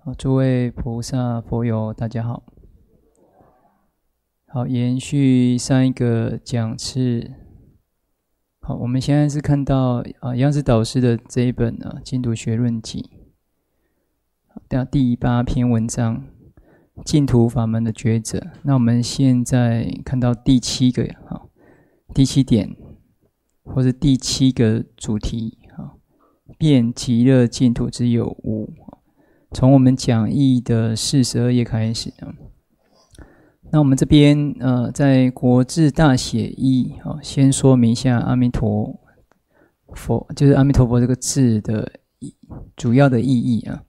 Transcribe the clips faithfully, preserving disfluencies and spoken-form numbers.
好，诸位菩萨、佛友，大家好。好，延续上一个讲次。好，我们现在是看到啊，央视导师的这一本啊《净土学论集》的第八篇文章《净土法门的抉择》。那我们现在看到第七个啊，第七点，或是第七个主题啊，辩极乐净土之有无。从我们讲义的四十二页开始啊，那我们这边呃，在国字大写义啊，先说明一下阿弥陀佛，就是阿弥陀佛这个字的主要的意义啊。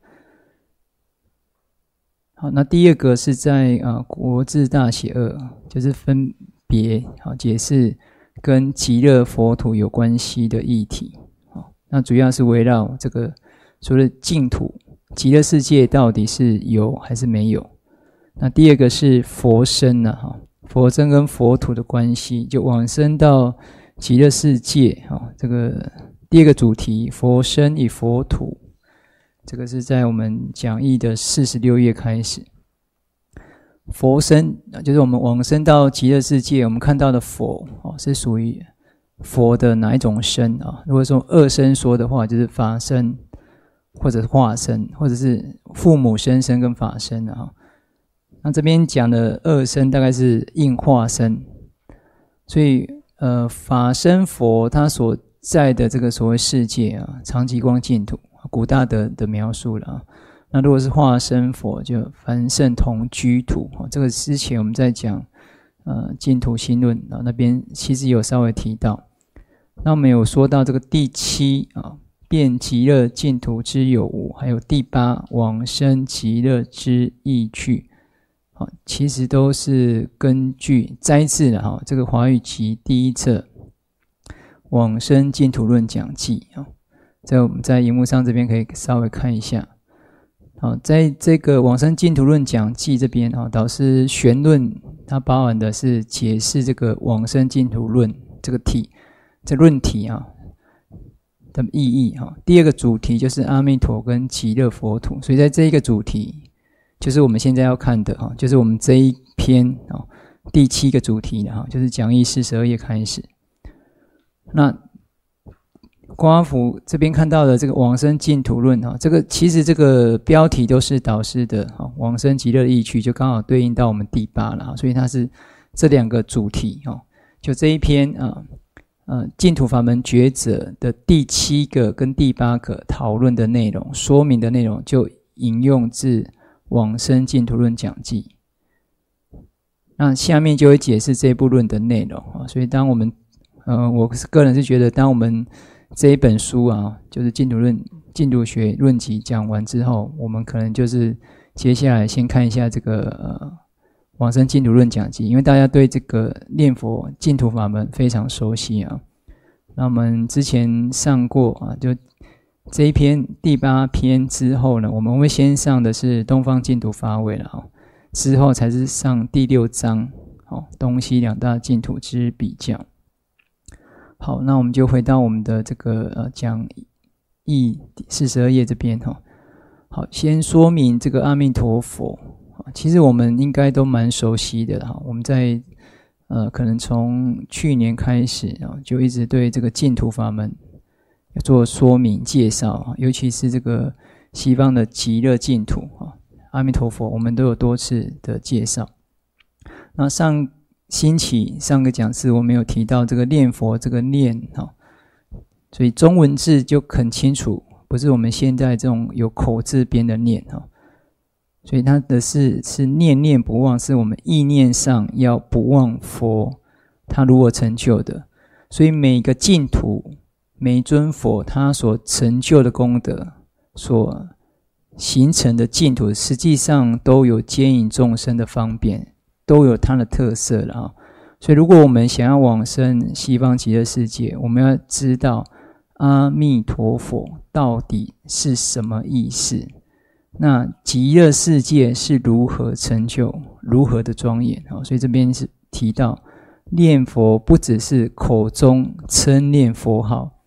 好，那第二个是在啊国字大写二，就是分别好解释跟极乐佛土有关系的议题。好，那主要是围绕这个所谓的净土。极乐世界到底是有还是没有？那第二个是佛身啊，佛身跟佛土的关系，就往生到极乐世界啊。这个第二个主题，佛身与佛土，这个是在我们讲义的四十六页开始。佛身就是我们往生到极乐世界，我们看到的佛是属于佛的哪一种身啊？如果说二身说的话，就是法身。或者是化身，或者是父母身身跟法身啊。那这边讲的二身大概是应化身，所以呃法身佛他所在的这个所谓世界啊，常寂光净土，古大德的描述了啊。那如果是化身佛，就凡圣同居土，这个之前我们在讲呃净土心论啊，那边其实有稍微提到。那我们有说到这个第七啊。辩极乐净土之有无，还有第八往生极乐之意趣，其实都是根据摘自的这个华语集第一册往生净土论讲记，在我们在荧幕上这边可以稍微看一下。好，在这个往生净土论讲记这边，导师玄论它包含的是解释这个往生净土论这个题，这论题啊。的意义哈，第二个主题就是阿弥陀跟极乐佛土，所以在这一个主题，就是我们现在要看的哈，就是我们这一篇啊第七个主题的哈，就是讲义四十二页开始。那瓜福这边看到的这个往生净土论哈，这个其实这个标题都是导师的哈，往生极乐意趣就刚好对应到我们第八了哈，所以它是这两个主题哈，就这一篇啊。呃，净土法门抉择的第七个跟第八个讨论的内容，说明的内容就引用自往生净土论讲记。那下面就会解释这部论的内容啊。所以当我们，呃，我个人是觉得，当我们这一本书啊，就是净土论、净土学论集讲完之后，我们可能就是接下来先看一下这个呃。往生净土论讲记，因为大家对这个念佛净土法门非常熟悉啊。那我们之前上过啊，就这一篇第八篇之后呢，我们会先上的是东方净土法位了啊，之后才是上第六章哦，东西两大净土之比较。好，那我们就回到我们的这个呃讲义四十二页这边哈。好，先说明这个阿弥陀佛。其实我们应该都蛮熟悉的哈，我们在呃可能从去年开始啊，就一直对这个净土法门做说明介绍，尤其是这个西方的极乐净土啊，阿弥陀佛，我们都有多次的介绍。那上星期上个讲次我们有提到这个念佛这个念哈，所以中文字就很清楚，不是我们现在这种有口字边的念哈。所以它的是是念念不忘，是我们意念上要不忘佛，他如何成就的。所以每个净土、每尊佛，他所成就的功德，所形成的净土，实际上都有接引众生的方便，都有它的特色了啊。所以如果我们想要往生西方极乐世界，我们要知道阿弥陀佛到底是什么意思。那极乐世界是如何成就，如何的庄严，所以这边是提到念佛不只是口中称念佛号，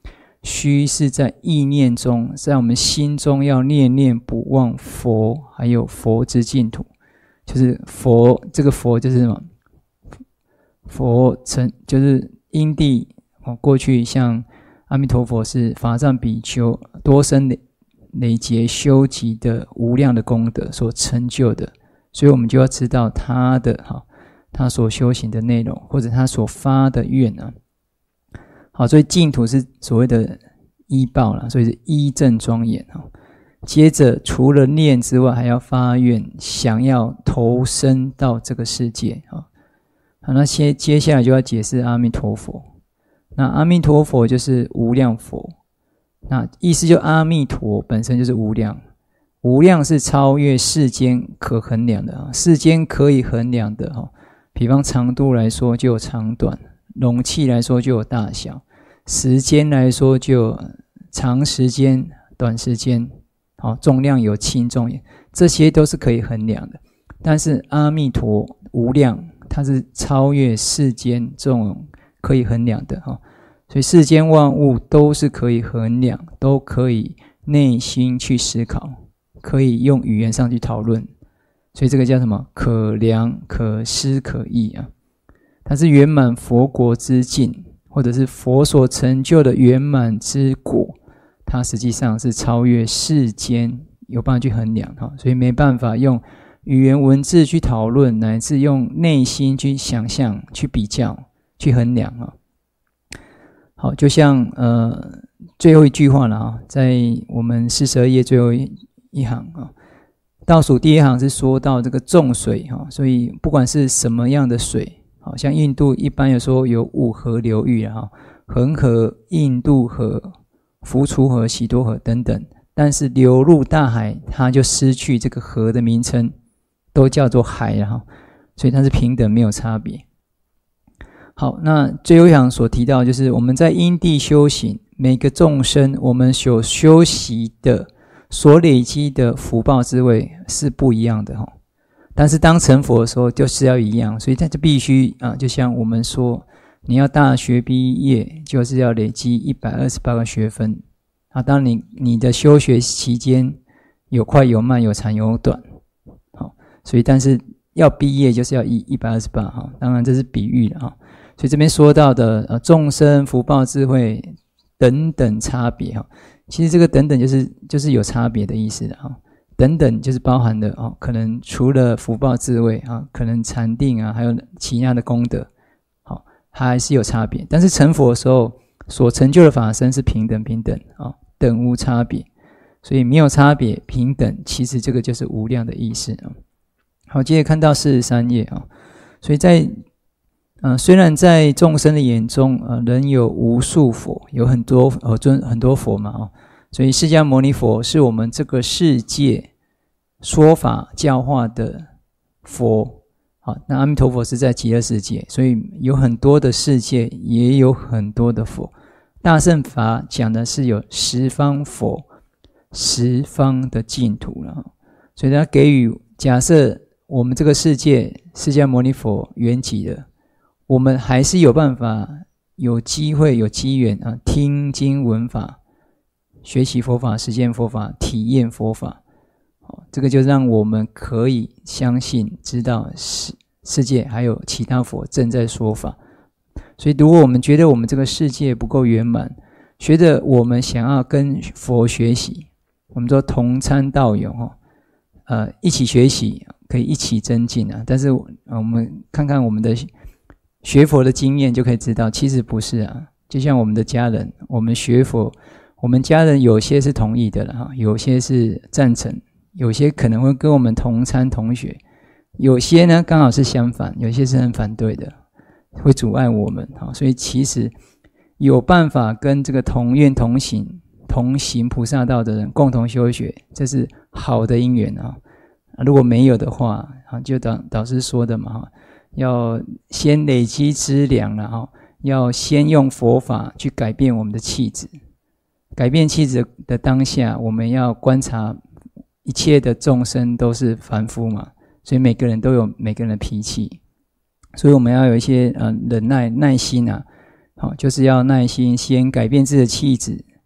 虚是在意念中，在我们心中要念念不忘佛，还有佛之净土。就是佛，这个佛就是什么？佛成就是因地哦，过去像阿弥陀佛是法藏比丘多生累累劫修集的无量的功德所成就的，所以我们就要知道他的哈，他所修行的内容，或者他所发的愿啊。好，所以净土是所谓的依报啦，所以是依正庄严哈。接着除了念之外，还要发愿，想要投身到这个世界啊。好，那接接下来就要解释阿弥陀佛。那阿弥陀佛就是无量佛，那意思就阿弥陀本身就是无量，无量是超越世间可衡量的啊，世间可以衡量的哈。比方长度来说就有长短，容器来说就有大小，时间来说就有长时间、短时间。好，重量有轻重，这些都是可以衡量的。但是阿弥陀无量，它是超越世间这种可以衡量的哈。所以世间万物都是可以衡量，都可以内心去思考，可以用语言上去讨论。所以这个叫什么？可量、可思、可议啊。它是圆满佛国之境，或者是佛所成就的圆满之果。它实际上是超越世间，有办法去衡量哈，所以没办法用语言文字去讨论，乃至用内心去想象、去比较、去衡量啊。好，就像呃最后一句话了啊，在我们四十二页最后一一行啊，倒数第一行是说到这个众水哈，所以不管是什么样的水，好像印度一般有说有五河流域啊，恒河、印度河、福楚河、喜多河等等，但是流入大海，它就失去这个河的名称，都叫做海了，所以它是平等，没有差别。好，那最后一行所提到就是我们在因地修行，每个众生我们所修习的、所累积的福报智慧是不一样的，但是当成佛的时候就是要一样，所以它就必须啊，就像我们说。你要大学毕业，就是要累积一百二十八个学分啊！当你你的修学期间有快有慢，有长有短，好，所以但是要毕业就是要一一百二十八哈。当然这是比喻了哈。所以这边说到的呃众生福报智慧等等差别哈，其实这个等等就是就是有差别的意思的哈。等等就是包含的哦，可能除了福报智慧啊，可能禅定啊，还有其他的功德。还是有差别，但是成佛的时候所成就的法身是平等平等啊，等无差别，所以没有差别，平等，其实这个就是无量的意思啊。好，接着看到四十三页啊，所以在呃虽然在众生的眼中呃仍有无数佛，有很多呃尊很多佛嘛啊，所以释迦牟尼佛是我们这个世界说法教化的佛。好，那阿弥陀佛是在极乐世界，所以有很多的世界，也有很多的佛。大乘法讲的是有十方佛、十方的净土了，所以他给予假设我们这个世界释迦牟尼佛圆寂了，我们还是有办法、有机会、有机缘啊，听经闻法、学习佛法、实践佛法、体验佛法。这个就让我们可以相信知道世世界还有其他佛正在说法。所以如果我们觉得我们这个世界不够圆满，觉得我们想要跟佛学习，我们说同参道友呃，一起学习可以一起增进啊。但是我们看看我们的学佛的经验就可以知道，其实不是啊。就像我们的家人，我们学佛，我们家人有些是同意的了，有些是赞成，有些可能会跟我们同参同学，有些呢刚好是相反，有些是很反对的，会阻碍我们。所以其实有办法跟这个同愿同行同行菩萨道的人共同修学，这是好的因缘啊。如果没有的话，就导导师说的嘛，要先累积资粮了，要先用佛法去改变我们的气质。改变气质的当下，我们要观察一切的众生都是凡夫嘛，所以每个人都有每个人的脾气，所以我们要有一些呃忍耐耐心啊，好，就是要耐心先改变自己的气质，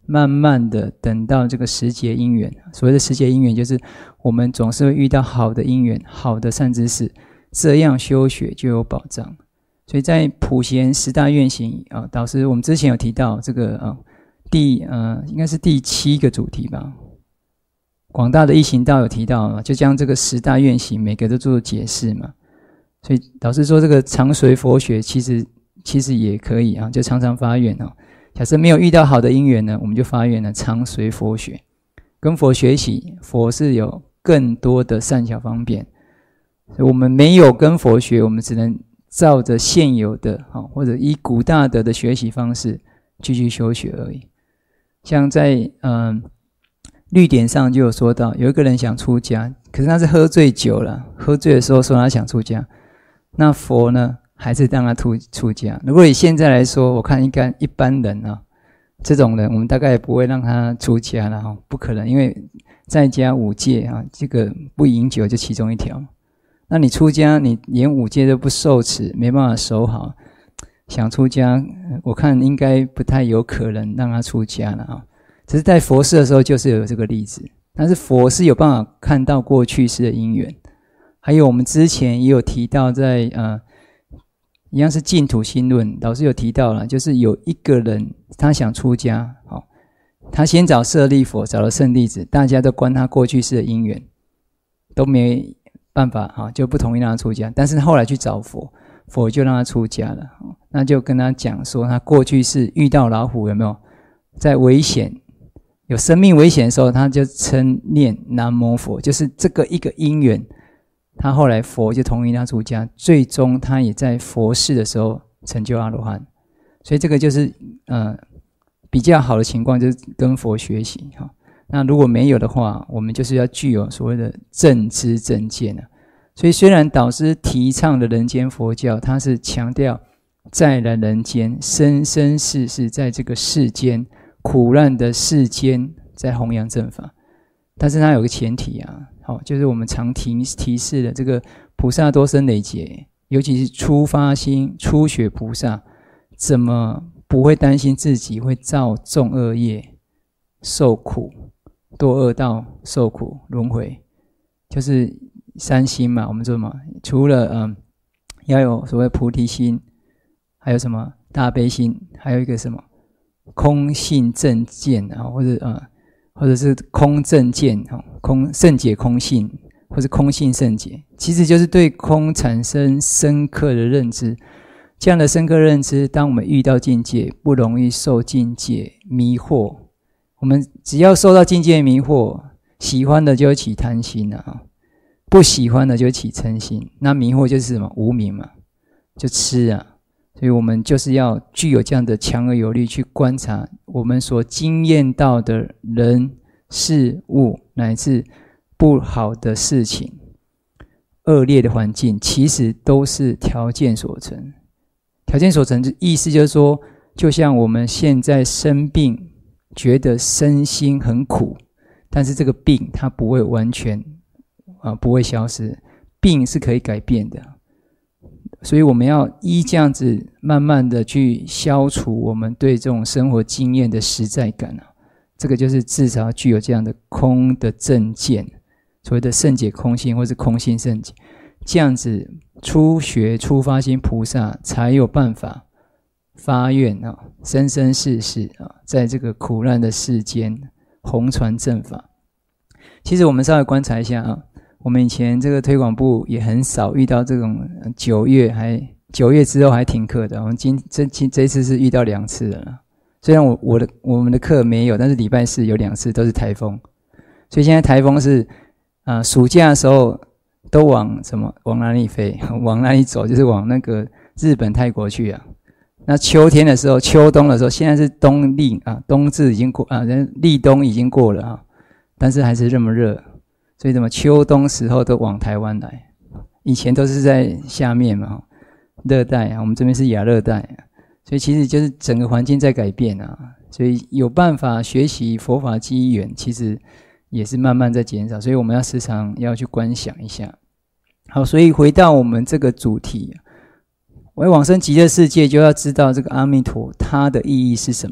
慢慢的等到这个时节因缘。所谓的时节因缘，就是我们总是会遇到好的因缘，好的善知识，这样修学就有保障。所以在普贤十大愿行啊，导师我们之前有提到这个啊，第呃应该是第七个主题吧。广大的一行道有提到嘛，就将这个十大愿行每个都做解释嘛。所以导师说这个常随佛学其实其实也可以啊，就常常发愿啊。假设没有遇到好的因缘呢，我们就发愿呢，常随佛学，跟佛学习，佛是有更多的善巧方便。所以我们没有跟佛学，我们只能照着现有的啊，或者依古大德的学习方式继续修学而已。像在嗯。律典上就有说到，有一个人想出家，可是他是喝醉酒了，喝醉的时候说他想出家，那佛呢还是让他出出家。如果以现在来说，我看应该一般人啊，这种人我们大概也不会让他出家了哈，不可能，因为在家五戒啊，这个不饮酒就其中一条。那你出家，你连五戒都不受持，没办法守好，想出家，我看应该不太有可能让他出家了啊。只是在佛世的时候就是有这个例子，但是佛是有办法看到过去世的因缘。还有我们之前也有提到在呃一样是净土心论，老师有提到了，就是有一个人他想出家，哦，他先找舍利弗，找了圣弟子，大家都关他过去世的因缘，都没办法，哦，就不同意让他出家。但是后来去找佛，佛就让他出家了，哦，那就跟他讲说他过去世遇到老虎有没有在危险，有生命危险的时候，他就称念南无佛，就是这个一个因缘，他后来佛就同意他出家，最终他也在佛世的时候成就阿罗汉。所以这个就是呃比较好的情况，就是跟佛学习哈。那如果没有的话，我们就是要具有所谓的正知正见啊。所以虽然导师提倡的人间佛教，他是强调在来人间，生生世世在这个世间。苦难的世间在弘扬正法，但是它有个前提啊，好，就是我们常提提示的这个菩萨多生累劫，尤其是初发心初学菩萨，怎么不会担心自己会造重恶业，受苦，堕恶道受苦轮回，就是三心嘛，我们说嘛，除了嗯要有所谓菩提心，还有什么大悲心，还有一个什么？空性正见啊，或者呃，或者是空正见哈，空圣解空性，或是空性圣解，其实就是对空产生深刻的认知。这样的深刻认知，当我们遇到境界，不容易受境界迷惑。我们只要受到境界迷惑，喜欢的就会起贪心啊，不喜欢的就会起嗔心。那迷惑就是什么？无明嘛，就痴啊。所以我们就是要具有这样的强而有力去观察我们所经验到的人事物乃至不好的事情，恶劣的环境，其实都是条件所成。条件所成的意思就是说，就像我们现在生病，觉得身心很苦，但是这个病它不会完全啊不会消失，病是可以改变的。所以我们要依这样子慢慢的去消除我们对这种生活经验的实在感啊，这个就是至少具有这样的空的正见，所谓的圣解空性或是空性圣解，这样子初学初发心菩萨才有办法发愿啊，生生世世啊，在这个苦难的世间弘传正法。其实我们稍微观察一下啊，我们以前这个推广部也很少遇到这种九月还九月之后还停课的，我们今这这一次是遇到两次了。虽然我我的我们的课没有，但是礼拜四有两次都是台风，所以现在台风是啊、呃，暑假的时候都往什么往哪里飞，往哪里走，就是往那个日本、泰国去啊。那秋天的时候，秋冬的时候，现在是冬立啊，冬至已经过啊，立冬已经过了啊，但是还是这么热。所以怎么秋冬时候都往台湾来，以前都是在下面嘛，热带啊，我们这边是亚热带啊，所以其实就是整个环境在改变啊，所以有办法学习佛法机缘，其实也是慢慢在减少，所以我们要时常要去观想一下。好，所以回到我们这个主题，为往生极乐世界，就要知道这个阿弥陀它的意义是什么。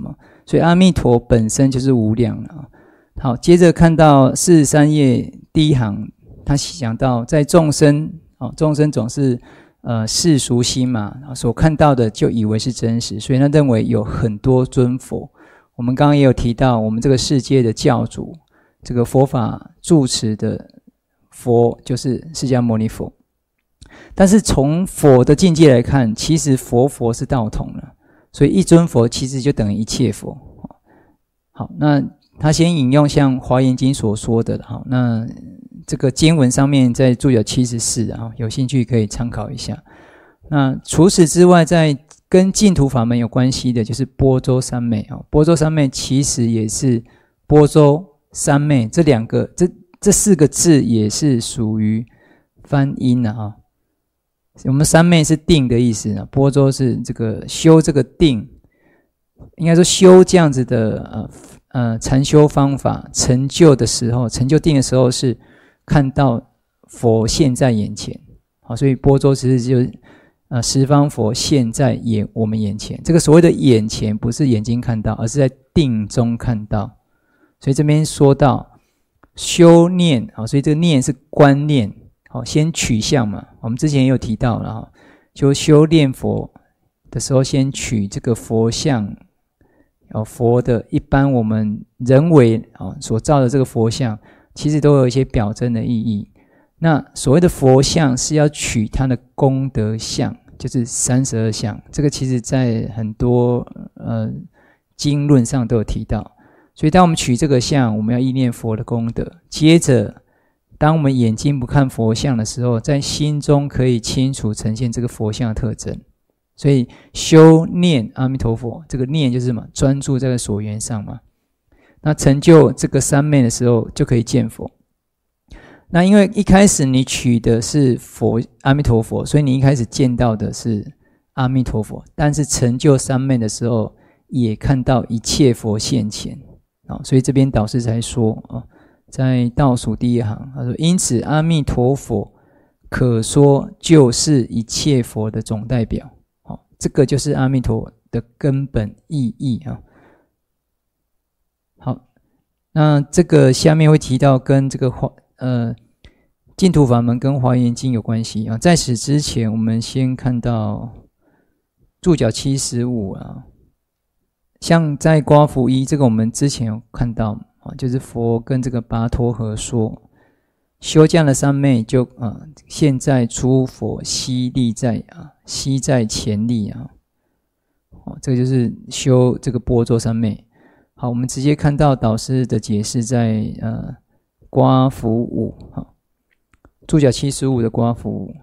所以阿弥陀本身就是无量了。好，接着看到四十三页第一行，他讲到在众生，哦，众生总是呃世俗心嘛，所看到的就以为是真实，所以他认为有很多尊佛。我们刚刚也有提到，我们这个世界的教主，这个佛法住持的佛就是释迦牟尼佛。但是从佛的境界来看，其实佛佛是道统了，所以一尊佛其实就等于一切佛。好，那他先引用像《华严经》所说的，好，那这个经文上面在注脚七十四啊，有兴趣可以参考一下。那除此之外，在跟净土法门有关系的，就是般舟三昧啊。般舟三昧其实也是般舟三昧这两个，这这四个字也是属于翻音的啊。我们三昧是定的意思啊，般舟是这个修这个定，应该说修这样子的呃呃禅修方法，成就的时候，成就定的时候是看到佛现在眼前，好，所以般舟其实就是呃十方佛现在眼我们眼前。这个所谓的眼前不是眼睛看到，而是在定中看到。所以这边说到修念，好，所以这个念是观念，好，先取相嘛。我们之前也有提到了哈，就修炼佛的时候，先取这个佛像，哦，佛的一般我们人为啊所造的这个佛像，其实都有一些表征的意义。那所谓的佛像是要取它的功德相，就是三十二相，这个其实在很多呃经论上都有提到。所以当我们取这个相，我们要意念佛的功德。接着当我们眼睛不看佛像的时候，在心中可以清楚呈现这个佛像的特征。所以修念阿弥陀佛，这个念就是什么？专注在所缘上嘛。那成就这个三昧的时候，就可以见佛。那因为一开始你取的是佛阿弥陀佛，所以你一开始见到的是阿弥陀佛，但是成就三昧的时候，也看到一切佛现前。好，所以这边导师才说啊，在倒数第一行，他说：因此阿弥陀佛可说就是一切佛的总代表。好，这个就是阿弥陀的根本意义啊。好，那这个下面会提到跟这个华呃净土法门跟华严经有关系啊。在此之前，我们先看到注脚七十五啊。像在刮福一这个我们之前有看到，就是佛跟这个跋陀河说，修这样的三昧就啊，现在诸佛悉力在啊，悉在前力啊，哦，这个就是修这个般舟三昧。好，我们直接看到导师的解释在呃刮福五，好，注脚七十五的刮福五，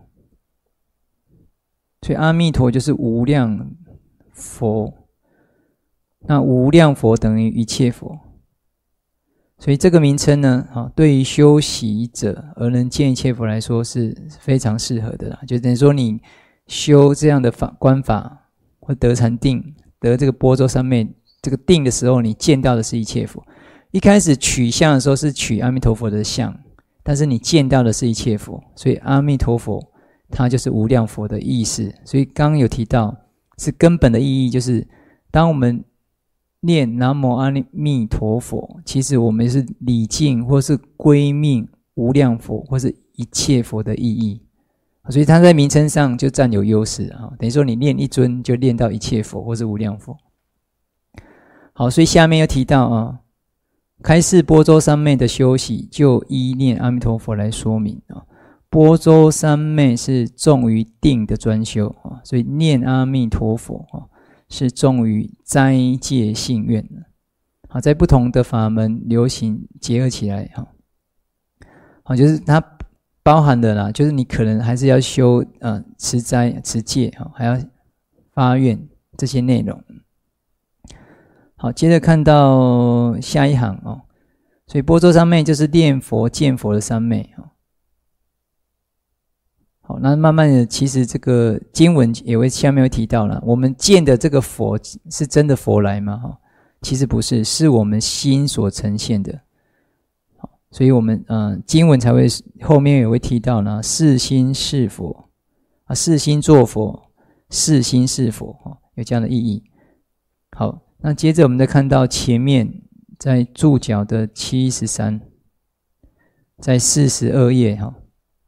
所以阿弥陀就是无量佛。那无量佛等于一切佛，所以这个名称呢，对于修习者而能见一切佛来说是非常适合的啦。就等于说你修这样的法观法，或得禅定，得这个般舟三昧这个定的时候，你见到的是一切佛。一开始取相的时候是取阿弥陀佛的相，但是你见到的是一切佛，所以阿弥陀佛它就是无量佛的意思。所以刚刚有提到是根本的意义，就是当我们念南无阿弥陀佛，其实我们是礼敬或是归命无量佛或是一切佛的意义，所以它在名称上就占有优势啊。等于说你念一尊就念到一切佛或是无量佛。好，所以下面又提到啊，开示般舟三昧的修习就依念阿弥陀佛来说明啊。般舟三昧是重于定的专修啊，所以念阿弥陀佛啊。是重于斋戒信愿，好，在不同的法门流行结合起来，哈，好，就是它包含的啦，就是你可能还是要修呃持斋、持戒，哈，还要发愿这些内容。好，接着看到下一行哦，所以般舟三昧就是念佛见佛的三昧，哈。好，那慢慢的，其实这个经文也会下面会提到了，我们见的这个佛是真的佛来吗？哈，其实不是，是我们心所呈现的。好，所以我们呃经文才会后面也会提到呢，是心是佛啊，是心作佛，是心是佛，哈，有这样的意义。好， 那接着我们再看到前面在注脚的七十三，在四十二页哈。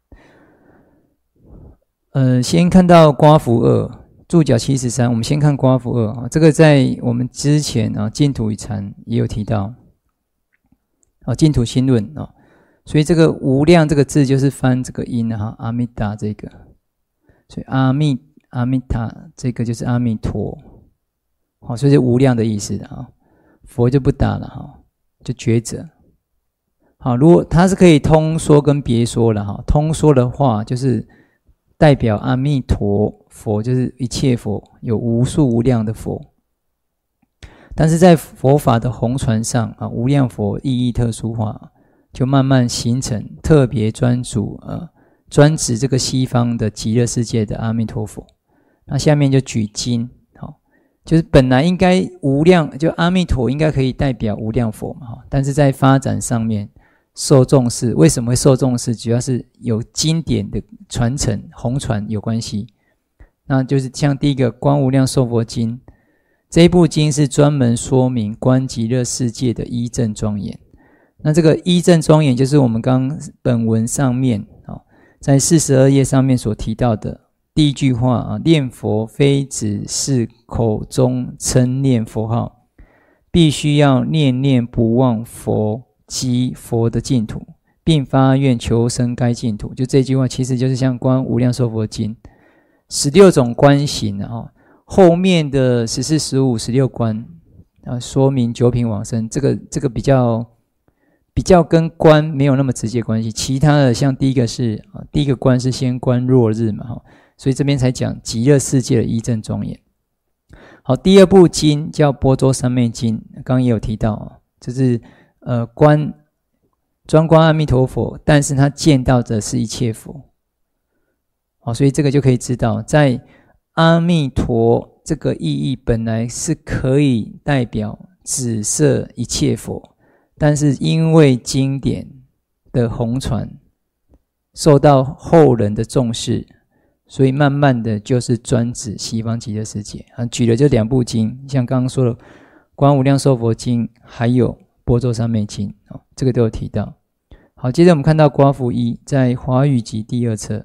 呃，先看到刮符二，注脚七十三，我们先看刮符二啊，这个在我们之前啊净土与禅也有提到，啊净土心论啊，所以这个无量这个字就是翻这个音啊，阿弥达这个，所以阿弥阿弥达这个就是阿弥陀，好，所以是无量的意思的啊，佛就不打了哈，就觉者。好，如果它是可以通说跟别说了哈，通说的话就是代表阿弥陀佛，就是一切佛，有无数无量的佛。但是在佛法的弘传上啊，无量佛意义特殊化，就慢慢形成特别专主呃专指这个西方的极乐世界的阿弥陀佛。那下面就举经，好，就是本来应该无量，就阿弥陀应该可以代表无量佛嘛，但是在发展上面受重视，为什么会受重视？主要是有经典的传承、弘传有关系。那就是像第一个《观无量寿佛经》，这一部经是专门说明观极乐世界的依正庄严。那这个依正庄严，就是我们刚刚本文上面在四十二页上面所提到的第一句话啊，念佛非只是口中称念佛号，必须要念念不忘佛及佛的净土，并发愿求生该净土。就这句话其实就是像观无量寿佛经十六种观行啊，后面的十四、十五、十六观啊，说明九品往生，这个这个比较比较跟观没有那么直接关系。其他的像第一个是啊，第一个观是先观落日嘛哈，所以这边才讲极乐世界的依正庄严。好，第二部经叫般舟三昧经，刚刚也有提到啊，就是呃观专观阿弥陀佛，但是他见到的是一切佛。好，所以这个就可以知道，在阿弥陀这个意义本来是可以代表指摄一切佛，但是因为经典的弘传受到后人的重视，所以慢慢的就是专指西方极乐世界啊。举了这两部经，像刚刚说的《观无量寿佛经》还有《般舟三昧经》，这个都有提到。好，接着我们看到刮符一，在华语集第二册，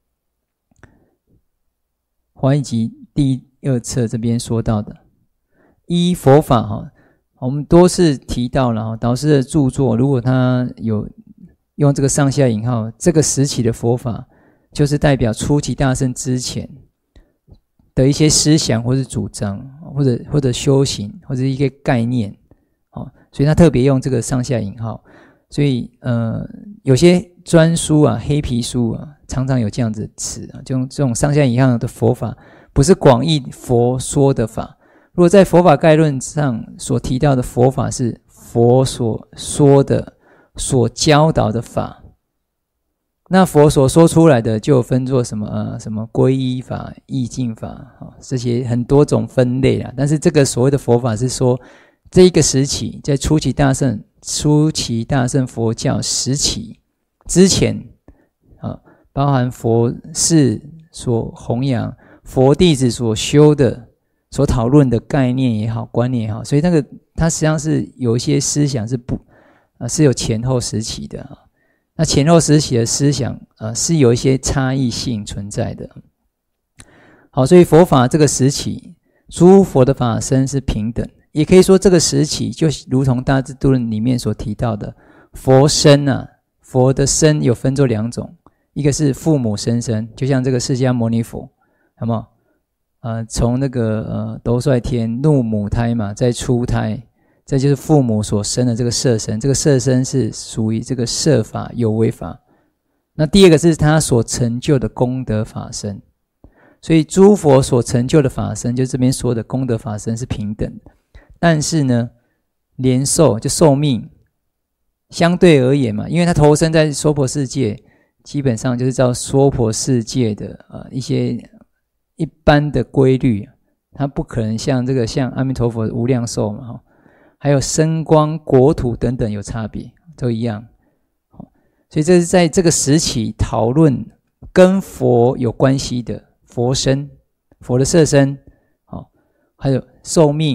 华语集第二册这边说到的依佛法哈，我们多次提到了导师的著作，如果他有用这个上下引号，这个时期的佛法就是代表初期大乘之前的一些思想或是主张，或者或者修行，或者一个概念，所以他特别用这个上下引号。所以呃，有些专书啊、黑皮书啊，常常有这样子的词啊，就用这种上下引号的佛法，不是广义佛说的法。如果在佛法概论上所提到的佛法是佛所说的、所教导的法，那佛所说出来的就分作什么呃什么皈依法、意境法啊，这些很多种分类啦。但是这个所谓的佛法是说，这一个时期在初期大乘。初期大乘佛教时期之前啊，包含佛事所弘扬、佛弟子所修的、所讨论的概念也好、观念也好，所以那个它实际上是有一些思想是不啊是有前后时期的啊。那前后时期的思想啊是有一些差异性存在的。好，所以佛法这个时期，诸佛的法身是平等。也可以说这个时期就如同大智度论里面所提到的佛身啊，佛的身有分作两种，一个是父母生身，就像这个释迦牟尼佛，有没有？呃，从那个呃兜率天怒母胎嘛，再出胎，这就是父母所生的这个色身，这个色身是属于这个色法有为法。那第二个是他所成就的功德法身，所以诸佛所成就的法身，就这边说的功德法身是平等的。但是呢，年寿就寿命相对而言嘛，因为他投身在娑婆世界，基本上就是照娑婆世界的呃一些一般的规律，他不可能像这个像阿弥陀佛无量寿嘛，还有身光国土等等有差别，都一样。所以这是在这个时期讨论跟佛有关系的佛身、佛的色身，还有寿命。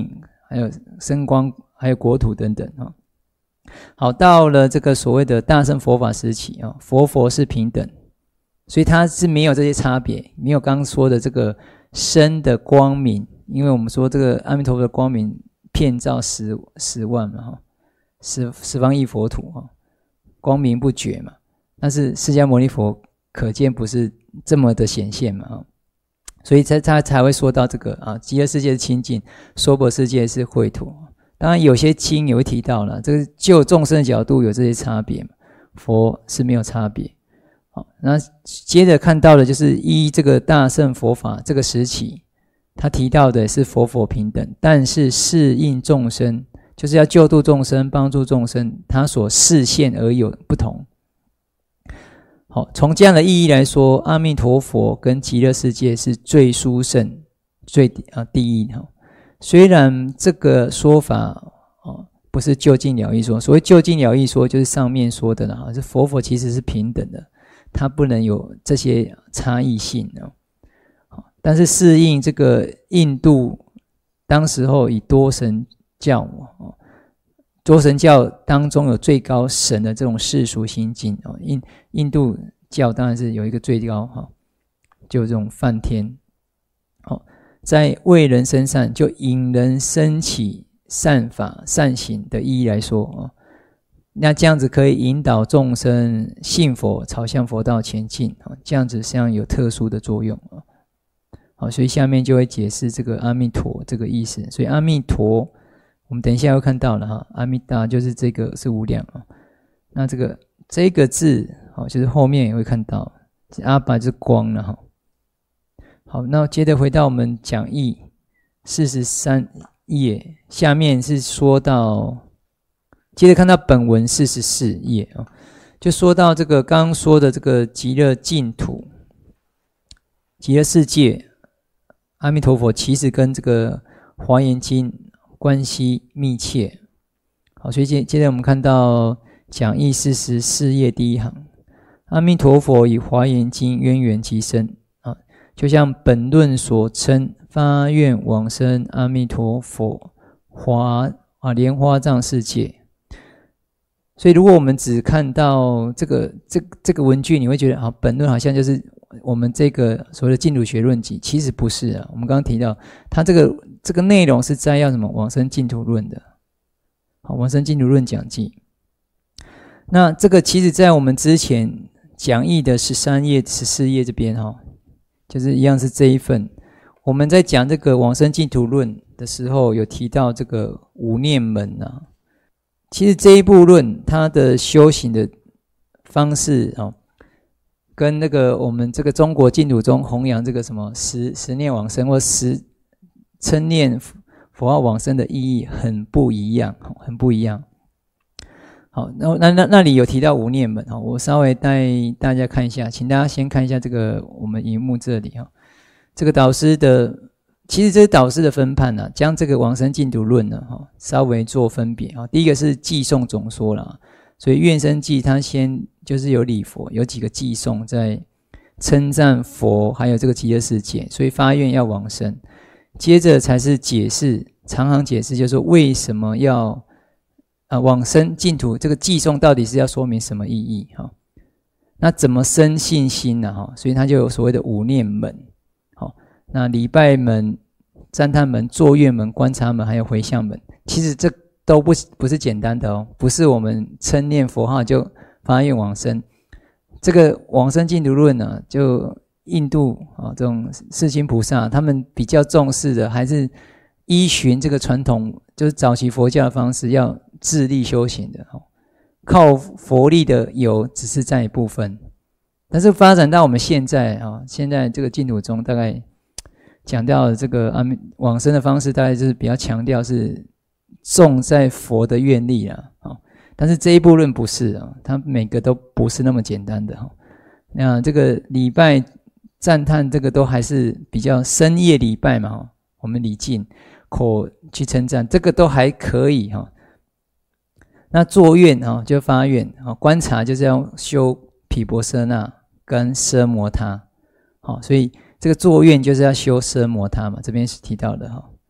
还有声光，还有国土等等啊。好，到了这个所谓的大乘佛法时期啊，佛佛是平等，所以它是没有这些差别，没有刚刚说的这个身的光明，因为我们说这个阿弥陀佛的光明遍照十十万嘛哈，十十方亿佛土哈，光明不绝嘛。但是释迦牟尼佛可见不是这么的显现嘛哈，所以他他才会说到这个啊，极乐世界是清净，娑婆世界是秽土。当然有些经也会提到了，这个就众生的角度有这些差别嘛，佛是没有差别。好，那接着看到的就是依这个大乘佛法这个时期，他提到的是佛佛平等，但是适应众生，就是要救度众生，帮助众生，他所示现而有不同。好，从这样的意义来说，阿弥陀佛跟极乐世界是最殊胜、最啊第一哈。虽然这个说法哦不是究竟了义说，所谓究竟了义说就是上面说的啦，是佛佛其实是平等的，它不能有这些差异性哦。但是适应这个印度当时候以多神教哦，多神教当中有最高神的这种世俗心境哦，印印度教当然是有一个最高哈，就这种梵天哦。在为人生善，就引人生起善法善行的意义来说哦，那这样子可以引导众生信佛，朝向佛道前进，这样子实际上有特殊的作用。好，所以下面就会解释这个阿弥陀这个意思。所以阿弥陀，我们等一下会看到了哈，阿弥达就是这个是无量啊。那这个这个字，好，就是后面也会看到，阿拔就是光了哈。好，那接着回到我们讲义四十三页，下面是说到，接着看到本文四十四页啊，就说到这个刚刚说的这个极乐净土、极乐世界，阿弥陀佛其实跟这个华严经关系密切。好，所以接接着我们看到讲义四十四页第一行，阿弥陀佛以华严经渊源极深。就像本论所称，发愿往生阿弥陀佛华啊莲花藏世界。所以如果我们只看到这个这这个文句，你会觉得啊，本论好像就是我们这个所谓的净土学论集，其实不是啊。我们刚刚提到，它这个这个内容是摘要什么往生净土论的，好，往生净土论讲记。那这个其实在我们之前讲义的十三页、十四页这边哈。就是一样是这一份，我们在讲这个往生净土论的时候，有提到这个五念门啊。其实这一部论它的修行的方式啊，跟那个我们这个中国净土中弘扬这个什么十十念往生或十称念佛号往生的意义很不一样，很不一样。好，那那那那里有提到无念门哈，我稍微带大家看一下，请大家先看一下这个我们荧幕这里哈，这个导师的，其实这是导师的分判啊，将这个往生净土论呢哈，稍微做分别哈。第一个是偈颂总说啦，所以愿生偈他先就是有礼佛，有几个偈颂在称赞佛，还有这个极乐世界，所以发愿要往生。接着才是解释，长行解释就是说为什么要。啊，往生净土这个偈颂到底是要说明什么意义哈？那怎么生信心呢？哈，所以它就有所谓的五念门，好，那礼拜门、赞叹门、作愿门、观察门，还有回向门，其实这都不不是简单的哦，不是我们称念佛号就发愿往生。这个往生净土论呢，就印度啊这种世亲菩萨，他们比较重视的还是依循这个传统，就是早期佛教的方式，要自力修行的，靠佛力的有只是占一部分，但是发展到我们现在啊，现在这个净土中大概讲到这个阿弥往生的方式，大概就是比较强调是重在佛的愿力啦，但是这一部论不是啊，它每个都不是那么简单的哈。那这个礼拜赞叹这个都还是比较深夜礼拜嘛，我们礼敬口去称赞，这个都还可以哈。那作愿啊，就发愿啊；观察就是要修毗婆舍那跟奢摩他，好，所以这个作愿就是要修奢摩他嘛。这边是提到的哈，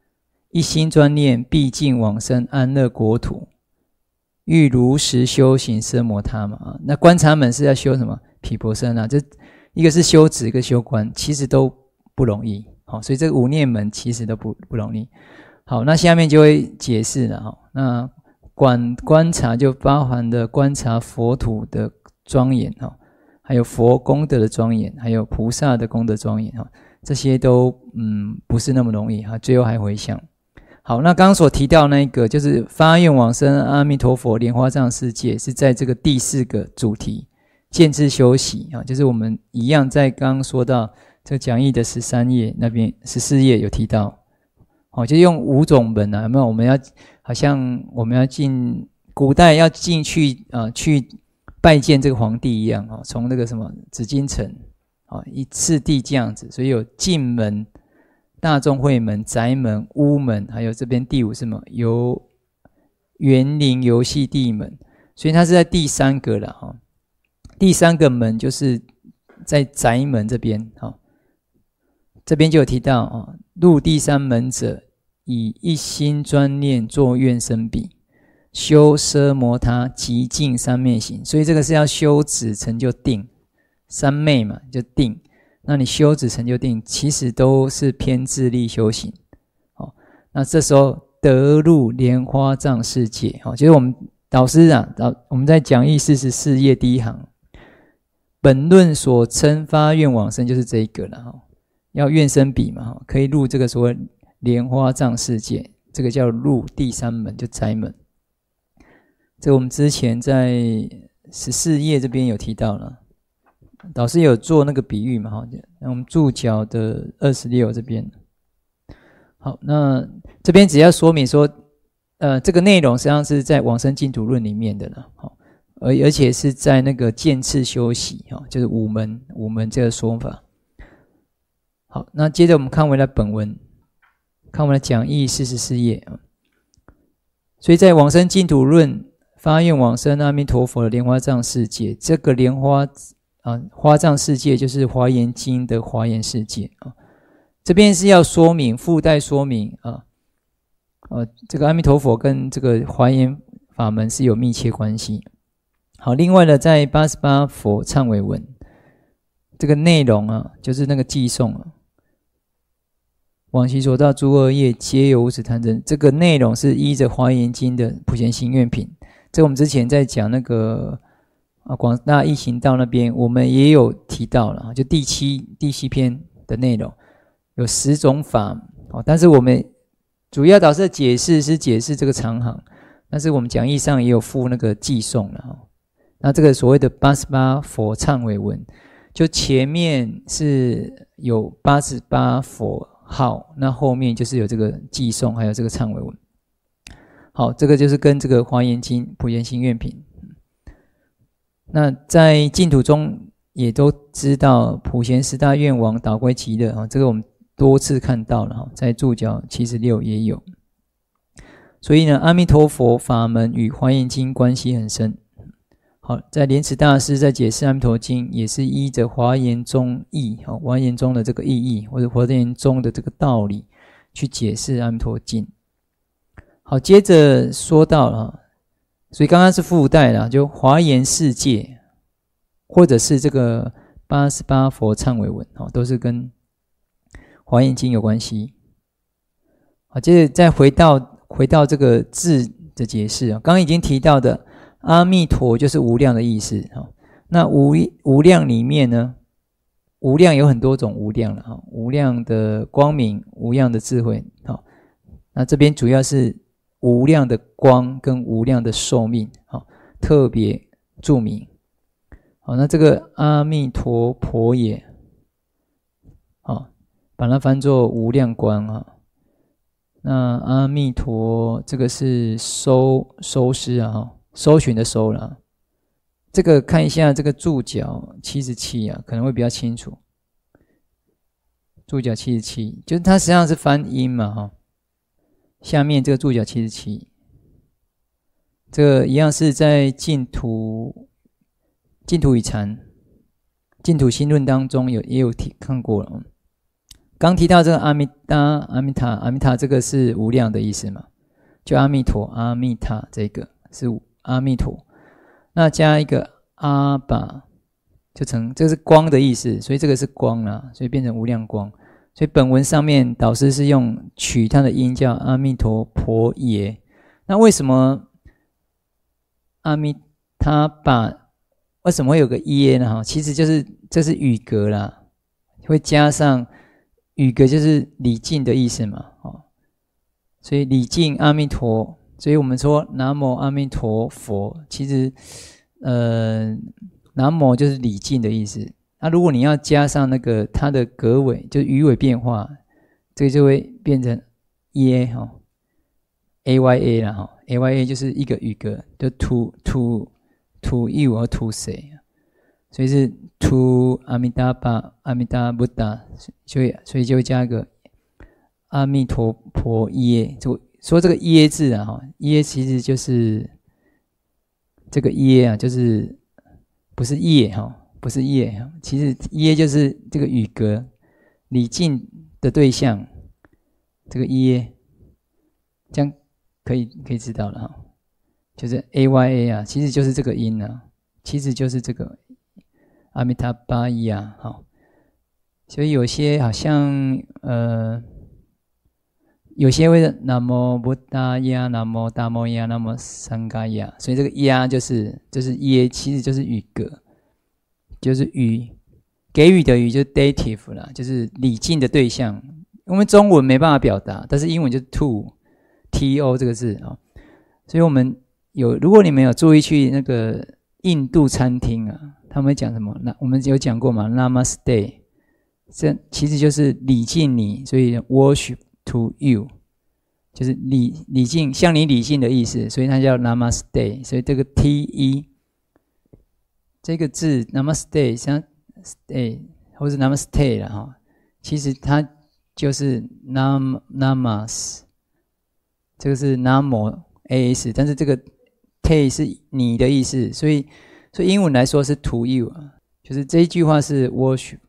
一心专念，毕竟往生安乐国土，欲如实修行奢摩他嘛。那观察门是要修什么？毗婆舍那，这一个是修止，一个修观，其实都不容易。好，所以这个五念门其实都不不容易。好，那下面就会解释了哈。那观观察就包含了观察佛土的庄严哈，还有佛功德的庄严，还有菩萨的功德庄严哈，这些都嗯不是那么容易哈。最后还回向。好，那刚刚所提到那个就是发愿往生阿弥陀佛莲花藏世界，是在这个第四个主题见智修习啊，就是我们一样在刚刚说到这个讲义的十三页那边十四页有提到，哦，就用五种门啊，有没有？我们要好像我们要进古代要进去啊、呃，去拜见这个皇帝一样啊、哦，从那个什么紫禁城啊、哦，一次第这样子，所以有进门、大众会门、宅门、屋门，还有这边第五是什么？游园林游戏地门，所以它是在第三个了哈、哦。第三个门就是在宅门这边哈、哦，这边就有提到啊、哦，入第三门者，以一心专念作愿生彼，修奢摩他极尽三昧行。所以这个是要修止成就定，三昧嘛就定。那你修止成就定，其实都是偏自力修行。哦，那这时候得入莲花藏世界。哦，就是我们导师啊，导我们在讲义四十四页第一行，本论所称发愿往生就是这一个了哈、哦，要愿生彼嘛哈，可以入这个所谓莲花藏世界，这个叫入第三门，就宅门。这我们之前在十四页这边有提到了。导师有做那个比喻嘛？哈，那我们注脚的二十六这边，好，那这边只要说明说，呃，这个内容实际上是在往生净土论里面的了，好，而而且是在那个渐次修习，哈，就是五门五门这个说法。好，那接着我们看回来本文，看回来讲义四十四页啊，所以在往生净土论发愿往生阿弥陀佛的莲花藏世界，这个莲花。啊，花藏世界就是华严经的华严世界啊，这边是要说明附带说明啊，呃、啊，这个阿弥陀佛跟这个华严法门是有密切关系。好，另外呢，在八十八佛忏悔文这个内容啊，就是那个偈颂啊，往昔所造诸恶业，皆有无始贪嗔，这个内容是依着华严经的普贤行愿品。这个我们之前在讲那个。啊，广大易行道那边我们也有提到了，就第七第七篇的内容有十种法，哦，但是我们主要导师的解释是解释这个长行，但是我们讲义上也有附那个偈颂了哈。那这个所谓的八十八佛忏悔文，就前面是有八十八佛号，那后面就是有这个偈颂，还有这个忏悔文。好，这个就是跟这个华严经普贤行愿品。那在净土中也都知道普贤十大愿王导归极乐，这个我们多次看到了，在注脚七十六也有。所以呢，阿弥陀佛法门与华严经关系很深。好，在莲池大师在解释阿弥陀经也是依着华严中义，华严中的这个意义或者华严中的这个道理去解释阿弥陀经。好，接着说到了，所以刚刚是附带啦，就华严世界，或者是这个八十八佛忏悔文，都是跟华严经有关系。好，接着再回到回到这个字的解释，刚刚已经提到的阿弥陀就是无量的意思。那无无量里面呢，无量有很多种无量了，无量的光明，无量的智慧。那这边主要是无量的光跟无量的寿命，好，特别注明。好，那这个阿弥陀佛也，好，把它翻作无量光啊。那阿弥陀这个是搜搜师啊，搜寻的搜啦。这个看一下这个注脚七十七啊，可能会比较清楚。注脚七十七，就是它实际上是翻音嘛哈。下面这个注脚七十七，这个一样是在净土净土与禅净土心论当中有也有看过了。 刚提到这个阿弥达、阿弥塔、阿弥塔，这个是无量的意思嘛？就阿弥陀、阿弥塔，这个是阿弥陀。那加一个阿爸，就成这个是光的意思，所以这个是光啦，所以变成无量光。所以本文上面导师是用取它的音叫阿弥陀婆耶。那为什么阿弥他把为什么会有个耶呢？其实就是这是语格啦，会加上语格就是礼敬的意思嘛，哦，所以礼敬阿弥陀，所以我们说南无阿弥陀佛，其实呃南无就是礼敬的意思。那如果你要加上那个它的格尾，就是语尾变化，这个就会变成耶哈、哦、，A Y A 啦哈、哦、，A Y A 就是一个语格，就 to to to you 和 to 谁，所以是 to 阿弥达巴、阿弥达布达，所以所以就会加一个阿弥陀婆耶。就说这个耶字啊，哈，耶其实就是这个耶啊，就是不是业哈，不是业，其实耶就是这个语格礼敬的对象，这个耶，这样可以可以知道了哈，就是 A Y A 啊，其实就是这个音啊，其实就是这个阿弥达巴依啊，好，所以有些好像呃，有些会南无布达耶、南无达摩耶、南无三嘎耶，所以这个呀就是就是耶，其实就是语格，就是语给予的语就是 dative 啦，就是礼敬的对象。我们中文没办法表达，但是英文就是 to T O 这个字啊，所以我们有，如果你们有注意去那个印度餐厅啊，他们会讲什么？那我们有讲过嘛 ？Namaste， 这其实就是礼敬你，所以 worship to you， 就是礼礼敬向你礼敬的意思，所以它叫 Namaste。所以这个 T E 这个字 Namaste 像 stay 或是 Namaste 啦哈，其实它就是 Nam Namas， 这个是 Namo A S， 但是这个 Te 是你的意思，所以所以英文来说是 to you 啊，就是这一句话是 worship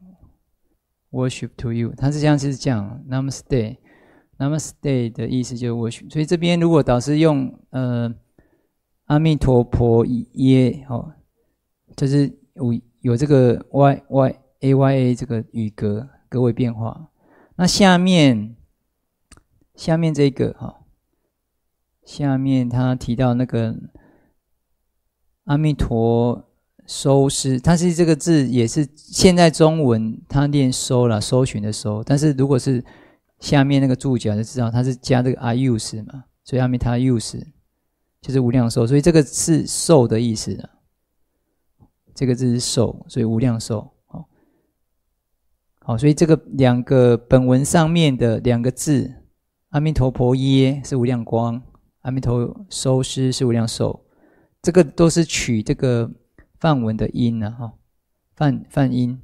worship to you， 它是这样是这样 Namaste Namaste 的意思就是 worship， 所以这边如果导师用呃阿弥陀婆耶哦，就是有有这个 Y Y A Y A 这个语格格位变化。那下面下面这个哈、哦，下面他提到那个阿弥陀搜师，它是这个字也是现在中文它念搜啦，搜寻的搜，但是如果是下面那个注脚就知道它是加这个阿 use 嘛，所以阿弥陀 use 就是无量寿，所以这个是寿的意思的，这个字是寿，所以无量寿。好，好，所以这个两个本文上面的两个字，阿弥陀婆耶是无量光，阿弥陀搜师是无量寿，这个都是取这个梵文的音啊，哈，梵梵音。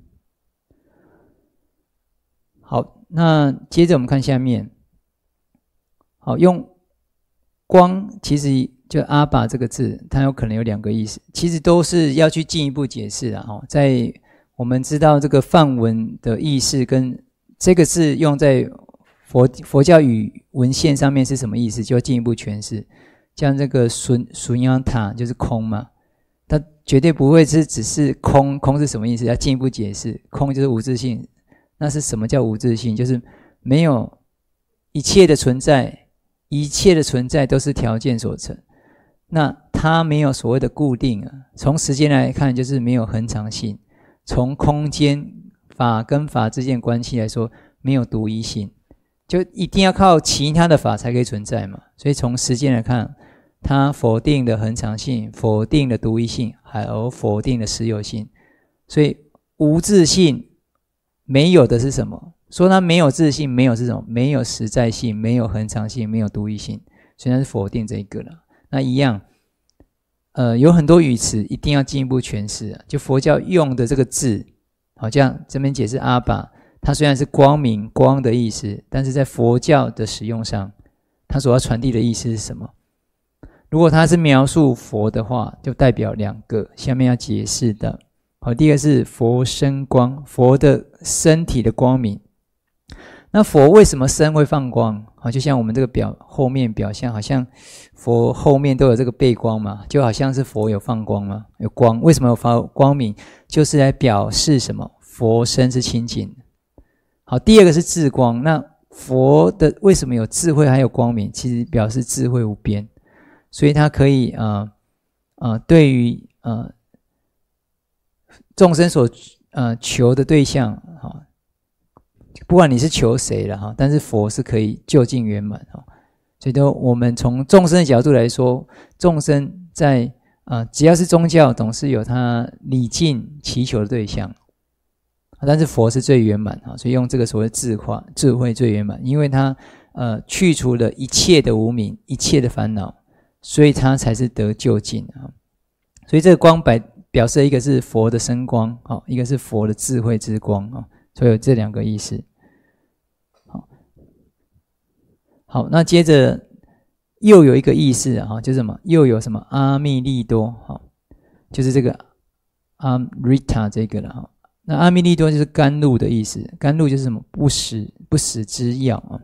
好，那接着我们看下面，好，用光其实就阿爸这个字，它有可能有两个意思，其实都是要去进一步解释啊，哈，在我们知道这个梵文的意思跟这个字用在佛佛教语文献上面是什么意思，就要进一步诠释。像这个孙孙央塔就是空嘛，它绝对不会是只是空，空是什么意思？要进一步解释，空就是无自性。那是什么叫无自性？就是没有一切的存在，一切的存在都是条件所成。那它没有所谓的固定啊，从时间来看就是没有恒常性，从空间法跟法之间的关系来说没有独一性，就一定要靠其他的法才可以存在嘛。所以从时间来看，它否定了恒常性，否定了独一性，还有否定了实有性。所以无自性没有的是什么？说它没有自性，没有是什么？没有实在性，没有恒常性，没有独一性，所以它是否定这一个了。那一样，呃，有很多语词一定要进一步诠释啊。就佛教用的这个字，好像这边解释阿爸，它虽然是光明光的意思，但是在佛教的使用上，它所要传递的意思是什么？如果它是描述佛的话，就代表两个，下面要解释的。好，第一个是佛身光，佛的身体的光明。 那佛为什么身会放光？好，就像我们这个表后面表象，好像佛后面都有这个背光嘛，就好像是佛有放光嘛，有光。为什么有发光明？就是来表示什么？佛身是清净的。好，第二个是智光。那佛的为什么有智慧还有光明？其实表示智慧无边，所以它可以呃呃对于呃众生所呃求的对象，好。不管你是求谁了哈，但是佛是可以究竟圆满哈。所以都我们从众生的角度来说，众生在啊、呃、只要是宗教，总是有他礼敬祈求的对象，但是佛是最圆满哈。所以用这个所谓智化智慧最圆满，因为他呃去除了一切的无明，一切的烦恼，所以他才是得究竟啊。所以这个光白表示一个是佛的身光，好，一个是佛的智慧之光啊。所以有这两个意思。好，好，那接着又有一个意思啊，就是什么？又有什么阿密利多，好，就是这个阿瑞塔这个了哈。那阿密利多就是甘露的意思，甘露就是什么？不死不死之药啊。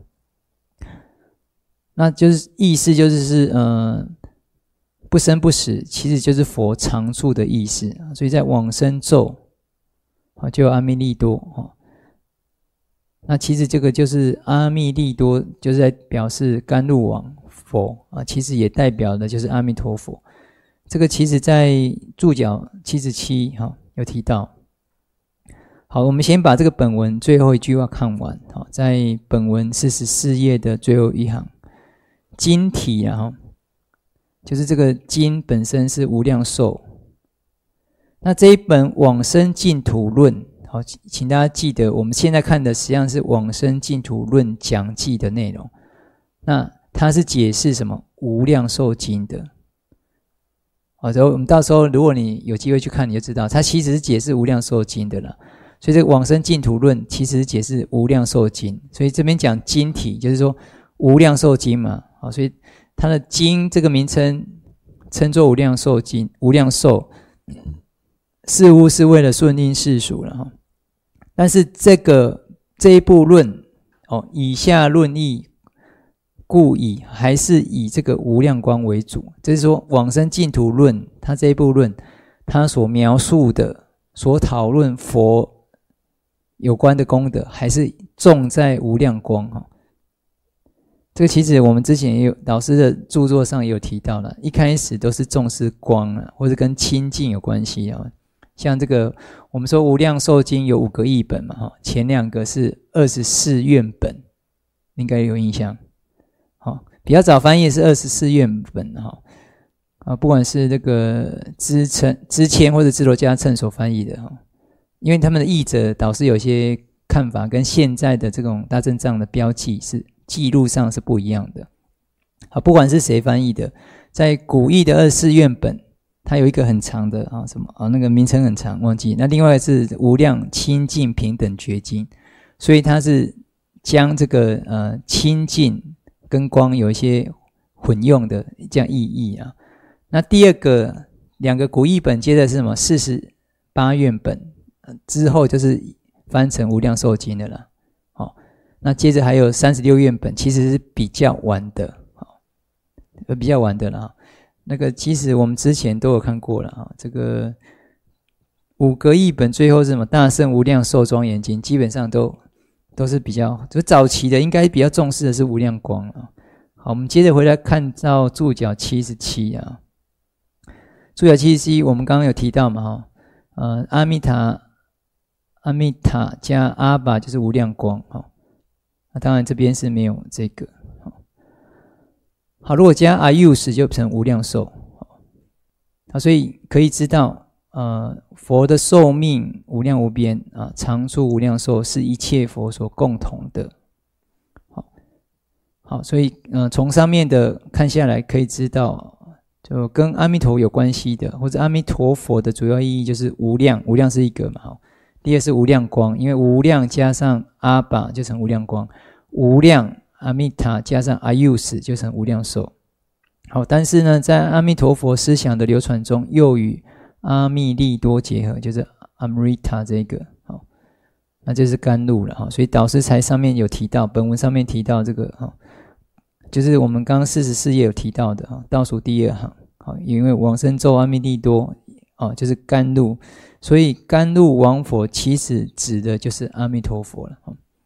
那就是意思就是是呃不生不死，其实就是佛常住的意思啊。所以在往生咒啊，就有阿密利多啊。那其实这个就是阿密利多，就是在表示甘露王佛啊，其实也代表的就是阿弥陀佛。这个其实在注脚七十七哈有提到。好，我们先把这个本文最后一句话看完。好，在本文四十四页的最后一行，经体啊，就是这个经本身是无量寿。那这一本往生净土论。好，请大家记得，我们现在看的实际上是《往生净土论讲记》的内容。那它是解释什么《无量寿经》的。好，然后我们到时候如果你有机会去看，你就知道，它其实是解释《无量寿经》的了。所以这个《往生净土论》其实是解释《无量寿经》，所以这边讲经体，就是说《无量寿经》嘛。好，所以它的经这个名称称作《无量寿经》，无量寿似乎是为了顺应世俗了哈。但是这个这一部论哦，以下论义故以还是以这个无量光为主。就是说往生净土论它这一部论，它所描述的所讨论佛有关的功德，还是重在无量光哈。这个其实我们之前也有老师的著作上也有提到了，一开始都是重视光啊，或者跟清净有关系啊。像这个我们说无量寿经有五个译本嘛哈，前两个是二十四愿本，应该有印象。好，比较早翻译是二十四愿本哈啊，不管是这个知称知谦或者智罗迦谶所翻译的哈，因为他们的译者导师有些看法跟现在的这种大正藏的标记是记录上是不一样的。好，不管是谁翻译的，在古译的二十四愿本。它有一个很长的啊，什么啊？那个名称很长，忘记。那另外是无量清净平等觉经，所以它是将这个呃清净跟光有一些混用的这样意义啊。那第二个两个古译本接着是什么？四十八愿本、呃、之后就是翻成无量寿经的了。好、哦，那接着还有三十六愿本，其实是比较晚的，好、哦，比较晚的了。那个其实我们之前都有看过了啊，这个五个译本最后是什么？大圣无量寿庄严经，基本上都都是比较，就早期的应该比较重视的是无量光啊。好，我们接着回来看到注脚七十七啊，注脚七十七我们刚刚有提到嘛哈，呃，阿弥塔阿弥塔加阿爸就是无量光哈，那当然这边是没有这个。好，如果加阿yu时就成无量寿，好，所以可以知道，呃，佛的寿命无量无边啊，常住无量寿是一切佛所共同的。好，好，所以呃，从上面的看下来可以知道，就跟阿弥陀有关系的，或者阿弥陀佛的主要意义就是无量，无量是一个嘛，好，第二是无量光，因为无量加上阿爸就成无量光，无量。阿弥塔加上阿yu时就成无量寿。好，但是呢，在阿弥陀佛思想的流传中，又与阿弥利多结合，就是 Amrita 这个。好， 那就是甘露了哈。所以导师才上面有提到，本文上面提到这个哈，就是我们刚刚四十四页有提到的哈，倒数第二行，好，因为往生咒阿弥利多哦，就是甘露，所以甘露王佛其实指的就是阿弥陀佛了。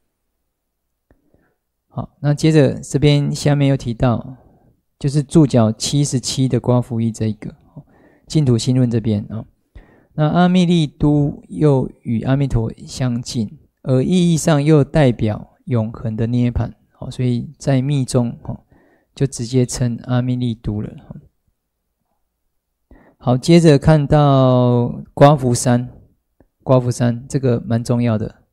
好，那接着这边下面又提到，就是注脚七十七的刮胡一这一个净土心论这边啊。那阿弥利都又与阿弥陀相近，而意义上又代表永恒的涅槃，好，所以在密中就直接称阿弥利都了。好，接着看到刮胡三，刮胡三这个蛮重要的。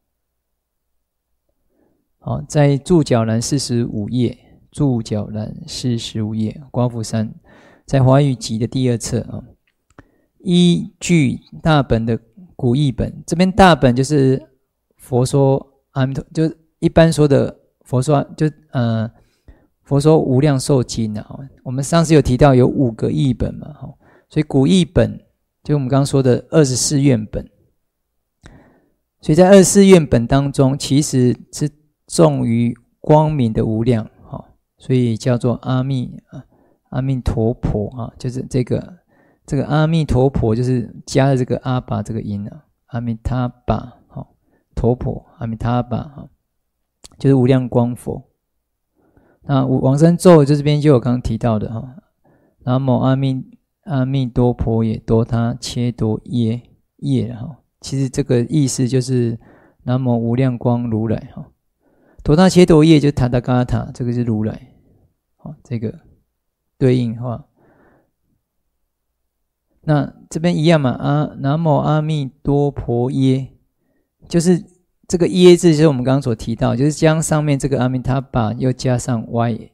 好，在注脚栏四十五页，注脚栏四十五页，刮胡三，在华语集的第二册啊。依据大本的古译本，这边大本就是佛说阿弥陀，就一般说的佛说，就呃佛说无量寿经啊。我们上次有提到有五个译本嘛，所以古译本就我们刚刚说的二十四愿本。所以在二十四愿本当中，其实是重于光明的无量，所以叫做阿弥阿弥陀婆啊，就是这个这个阿弥陀婆就是加了这个阿爸这个音啊，阿弥他爸好，陀婆阿弥他爸哈，就是无量光佛。那往生咒就这边就有刚刚提到的哈，南无阿弥阿弥多婆耶多他切多耶耶哈，其实这个意思就是南无无量光如来哈。多他切多耶就是塔达嘎塔，这个是如来，好，这个对应话。那这边一样嘛，啊，南无阿弥多婆耶，就是这个耶字，就是我们刚刚所提到，就是将上面这个阿弥他巴又加上 y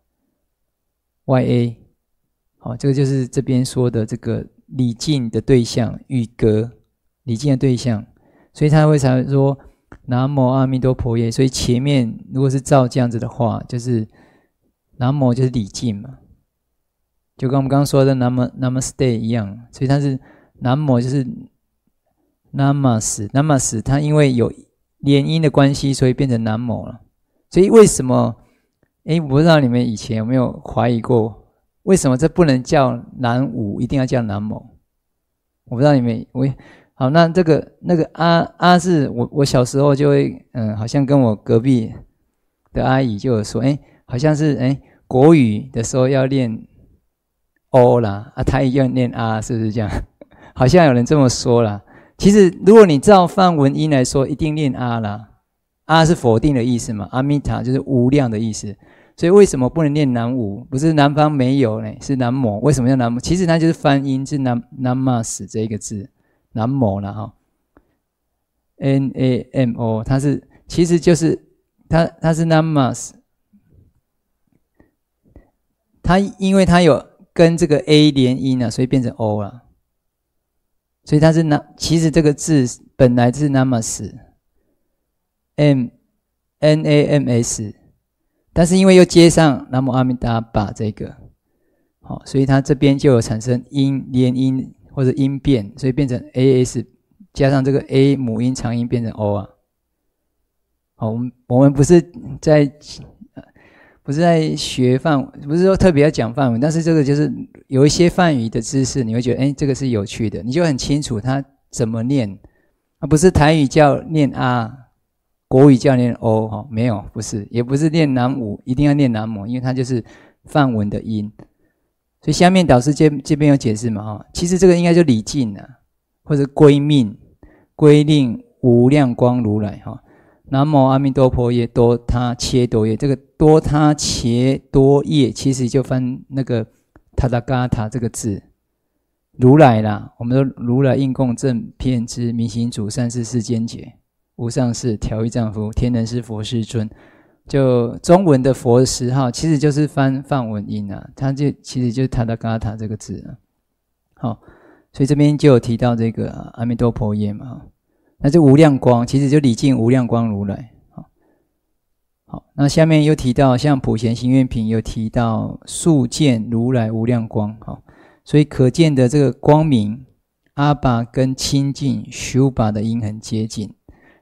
y a， 好，这个就是这边说的这个礼敬的对象，语格礼敬的对象，所以他会才说。南无阿弥多婆耶，所以前面如果是照这样子的话，就是南无就是礼敬嘛，就跟我们刚刚说的南无 Namaste 一样，所以它是南无就是 Namas Namas， 它因为有连音的关系，所以变成南无了。所以为什么？诶，我不知道你们以前有没有怀疑过，为什么这不能叫南无，一定要叫南无？我不知道你们我。好，那这个那个阿阿是我我小时候就会嗯，好像跟我隔壁的阿姨就有说，哎，好像是哎国语的时候要念 o 啦，啊台语要念啊，是不是这样？好像有人这么说啦。其实如果你照梵文音来说，一定念啊啦，啊是否定的意思嘛，阿弥塔就是无量的意思，所以为什么不能念南无？不是南方没有呢，是南无。为什么叫南无？其实它就是翻音，是南南玛斯这一个字。南无啦哈 ，N A M O， 它是其实就是它它是 Namas， 它因为它有跟这个 A 连音啊，所以变成 O 了，所以它是那其实这个字本来是 Namas M N A M S， 但是因为又接上南无阿弥达巴这个，好，所以它这边就有产生音连音。或者音变，所以变成 A S 加上这个 A 母音长音变成 O 啊。好，我们我们不是在不是在学梵，不是说特别要讲梵文，但是这个就是有一些梵语的知识，你会觉得哎，这个是有趣的，你就很清楚它怎么念，啊，不是台语叫念啊，国语叫念 O 哈，没有，不是，也不是念南无，一定要念南无，因为它就是梵文的音。所以下面导师这这边有解释嘛哈，其实这个应该就礼敬啊，或者归命、归令无量光如来哈。南无阿弥多婆耶多他切多耶，这个多他切多耶其实就翻那个塔达嘎塔这个字，如来啦，我们说如来应供正遍知明行主善事世间解无上士调御丈夫天人师佛世尊。就中文的佛十号其实就是翻梵文音啊，它就其实就是塔达嘎塔这个字啊。好，所以这边就有提到这个阿弥多婆耶嘛，那这无量光其实就礼敬无量光如来。好，好，那下面又提到像普贤行愿品又提到速见如来无量光，好，所以可见的这个光明阿爸跟清净修巴的音很接近。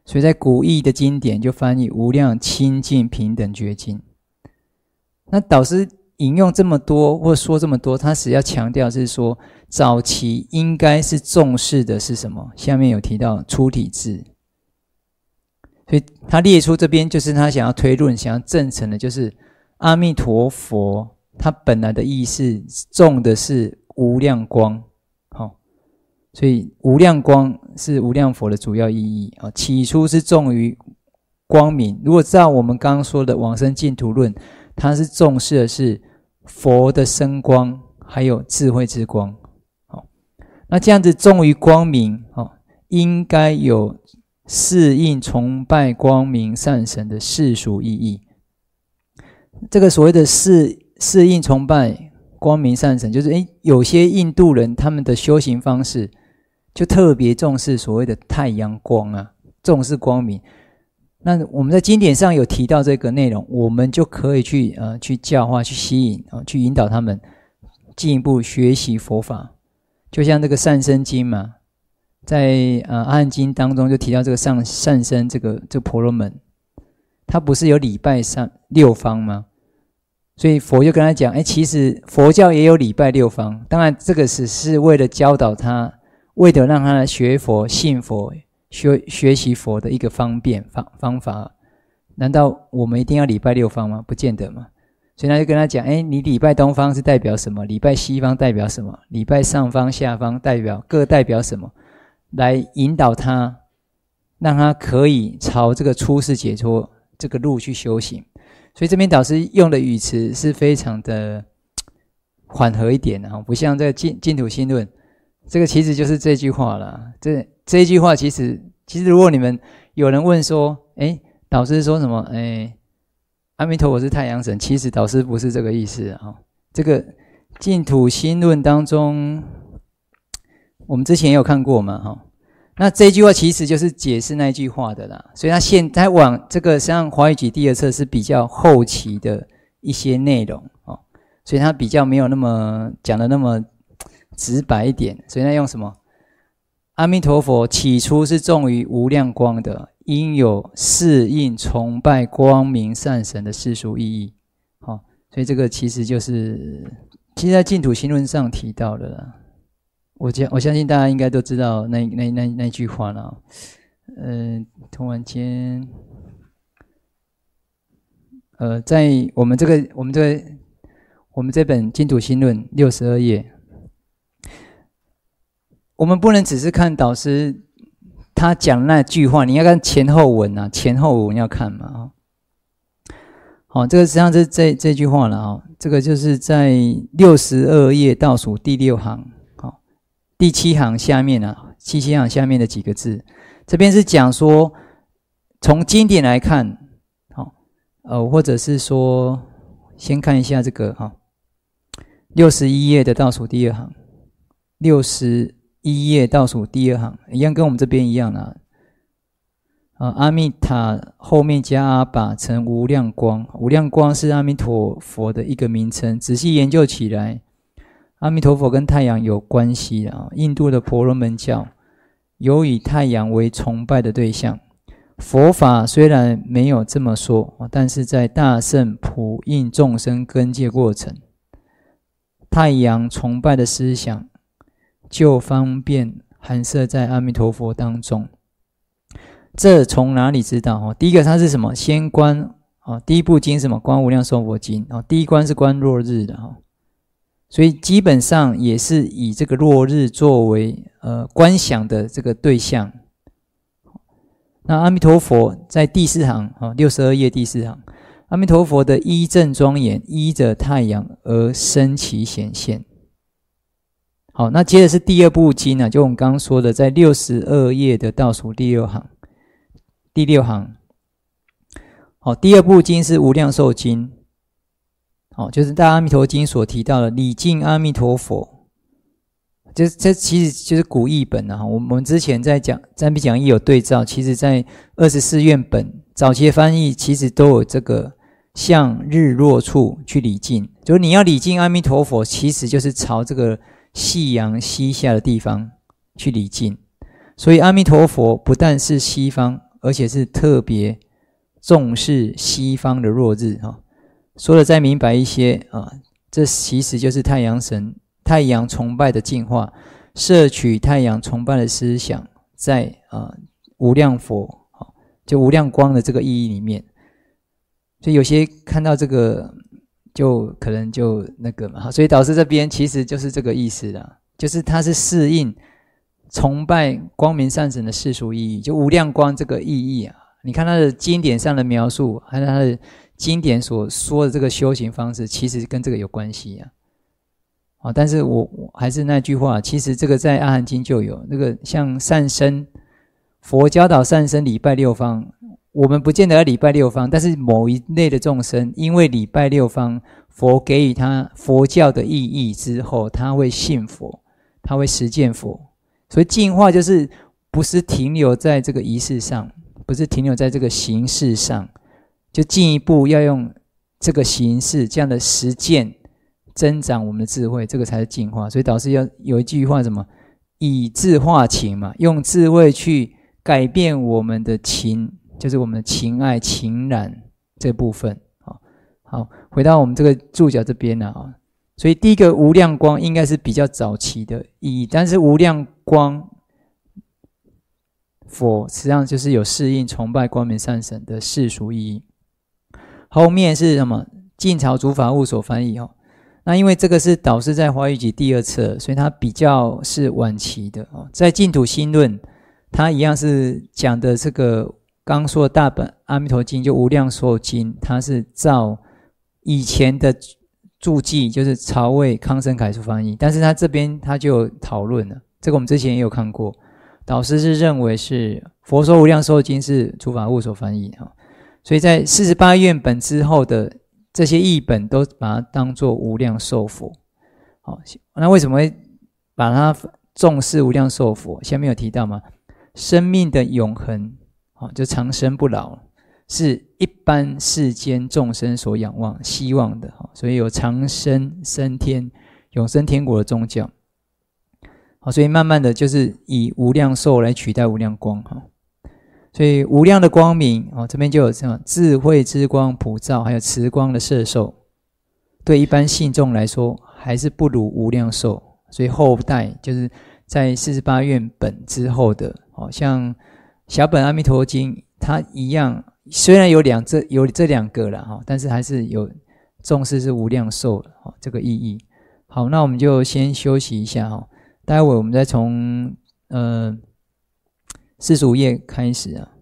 所以在古义的经典就翻译无量清净平等觉经。那导师引用这么多或说这么多，他是要强调是说，早期应该是重视的是什么？下面有提到出体智，所以他列出这边就是他想要推论、想要证成的，就是阿弥陀佛他本来的意思重的是无量光，好，所以无量光是无量佛的主要意义啊。起初是重于光明，如果照我们刚刚说的往生净土论，它是重视的是佛的生光，还有智慧之光。好，那这样子重于光明，哦，应该有适应崇拜光明善神的世俗意义。这个所谓的适适应崇拜光明善神，就是诶，有些印度人他们的修行方式就特别重视所谓的太阳光啊，重视光明。那我们在经典上有提到这个内容，我们就可以去呃去教化、去吸引啊、呃，去引导他们进一步学习佛法。就像这个善生经嘛，在呃阿含经当中就提到这个上善生这个这个婆罗门，他不是有礼拜三六方吗？所以佛就跟他讲，哎，其实佛教也有礼拜六方，当然这个只是为了教导他，为了让他学佛、信佛。学学习佛的一个方便方方法，难道我们一定要礼拜六方吗？不见得嘛。所以他就跟他讲，哎，你礼拜东方是代表什么？礼拜西方代表什么？礼拜上方下方代表各代表什么？来引导他，让他可以朝这个出世解脱这个路去修行。所以这边导师用的语词是非常的缓和一点啊，不像这个净净土心论，这个其实就是这句话啦。这这一句话其实，其实如果你们有人问说，诶，导师说什么？诶，阿弥陀佛是太阳神，其实导师不是这个意思啊。这个净土心论当中，我们之前也有看过嘛，哈。那这一句话其实就是解释那一句话的啦。所以他现他往这个像华语集第二册是比较后期的一些内容哦，所以他比较没有那么讲的那么直白一点，所以他用什么？阿弥陀佛起初是重于无量光的，应有适应崇拜光明善神的世俗意义。好、哦，所以这个其实就是其实在净土心论上提到的啦。我相我相信大家应该都知道那那那那句话了。嗯、呃，突然间，呃，在我们这个我们这个我们这本净土心论六十二页。我们不能只是看导师他讲那句话，你要看前后文啊，前后文要看嘛。好，这个实际上是这这句话了啊，这个就是在六十二页倒数第六行，好，第七行下面啊，第七行下面的几个字，这边是讲说从经典来看，好，呃，或者是说先看一下这个哈，六十一页的倒数第二行，六十。一页倒数第二行一样，跟我们这边一样啊。啊，阿弥塔后面加阿爸成无量光，无量光是阿弥陀佛的一个名称。仔细研究起来，阿弥陀佛跟太阳有关系啊。印度的婆罗门教有以太阳为崇拜的对象，佛法虽然没有这么说，但是在大乘普应众生根界过程，太阳崇拜的思想就方便含摄在阿弥陀佛当中。这从哪里知道？第一个它是什么？先观第一部经是什么？观无量寿佛经。第一观是观落日的，所以基本上也是以这个落日作为呃观想的这个对象。那阿弥陀佛在第四行六十二页第四行，阿弥陀佛的依正庄严，依着太阳而生其显现。好，那接着是第二部经啊，就我们刚刚说的，在六十二页的倒数第六行，第六行。好，第二部经是无量寿经，好，就是大阿弥陀经所提到的礼敬阿弥陀佛，这这其实就是古译本啊。我们之前在讲占比讲义有对照，其实在二十四愿本早期的翻译其实都有这个向日落处去礼敬，就是你要礼敬阿弥陀佛，其实就是朝这个夕阳西下的地方去礼敬。所以阿弥陀佛不但是西方， 而且是特别重视西方的落日哈。说的再明白一些啊，这其实就是太阳神、太阳崇拜的进化，摄取太阳崇拜的思想，在啊无量佛就无量光的这个意义里面。所以有些看到这个就可能就那个嘛，所以导师这边其实就是这个意思啦，就是它是适应崇拜光明善神的世俗意义，就无量光这个意义啊。你看它的经典上的描述，还有它的经典所说的这个修行方式，其实跟这个有关系啊。啊，但是我我还是那句话，其实这个在阿含经就有那个像善生，佛教导善生礼拜六方，我们不见得要礼拜六方，但是某一类的众生，因为礼拜六方，佛给予他佛教的意义之后，他会信佛，他会实践佛。所以净化就是不是停留在这个仪式上，不是停留在这个形式上，就进一步要用这个形式这样的实践增长我们的智慧，这个才是净化。所以导师要有一句话什么，以智化情嘛，用智慧去改变我们的情，就是我们的情爱情染这部分。好，回到我们这个注脚这边啊，所以第一个无量光应该是比较早期的意义，但是无量光佛实际上就是有适应崇拜光明善神的世俗意义。后面是什么？晋朝竺法悟所翻译哦。那因为这个是导师在华语集第二册，所以它比较是晚期的哦。在净土心论，它一样是讲的这个刚说的大本阿弥陀经，就无量所有经，它是照以前的注记，就是曹魏康生凯所翻译，但是他这边他就有讨论了，这个我们之前也有看过。导师是认为是佛说无量寿经是竺法悟所翻译，所以在四十八愿本之后的这些译本都把它当作无量寿佛。那为什么会把它重视无量寿佛？下面有提到吗？生命的永恒就长生不老，是一般世间众生所仰望希望的，所以有长生升天永生天国的宗教。好，所以慢慢的就是以无量寿来取代无量光。所以无量的光明，这边就有这样智慧之光普照，还有慈光的摄受，对一般信众来说还是不如无量寿。所以后代就是在四十八愿本之后的，像小本阿弥陀经，它一样虽然有两这有这两个啦，但是还是有重视是无量寿这个意义。好，那我们就先休息一下哈，待会我们再从呃四十五页开始啊。